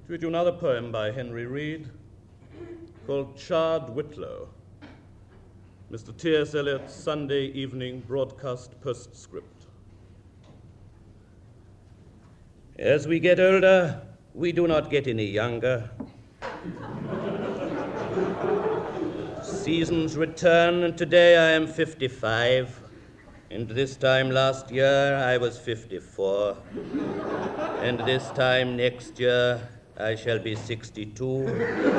To read you another poem by Henry Reed called Chard Whitlow, Mr. T.S. Eliot's Sunday Evening Broadcast Postscript. As we get older, we do not get any younger. Seasons return, and today I am 55, and this time last year I was 54, and this time next year I shall be 62.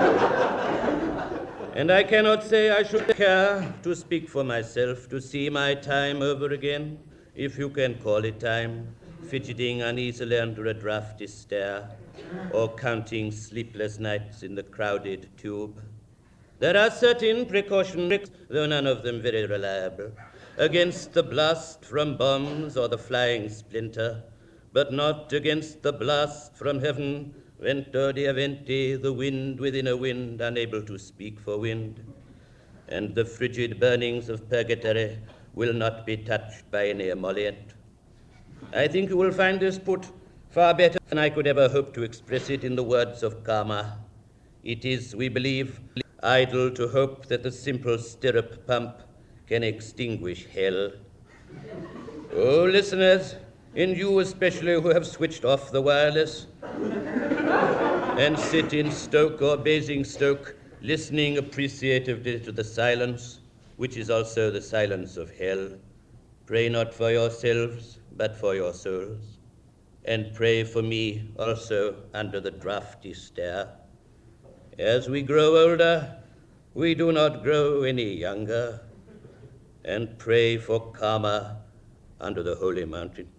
And I cannot say I should care to speak for myself, to see my time over again, if you can call it time, fidgeting uneasily under a draughty stair, or counting sleepless nights in the crowded tube. There are certain precautions, though none of them very reliable, against the blast from bombs or the flying splinter, but not against the blast from heaven, vento di aventi, the wind within a wind, unable to speak for wind. And the frigid burnings of purgatory will not be touched by any emollient. I think you will find this put far better than I could ever hope to express it in the words of Karma. It is, we believe, idle to hope that the simple stirrup pump can extinguish hell. Oh, listeners, and you especially who have switched off the wireless and sit in Stoke or Basingstoke, listening appreciatively to the silence, which is also the silence of hell. Pray not for yourselves, but for your souls, and pray for me also under the draughty stair. As we grow older, we do not grow any younger, and pray for Karma under the holy mountain.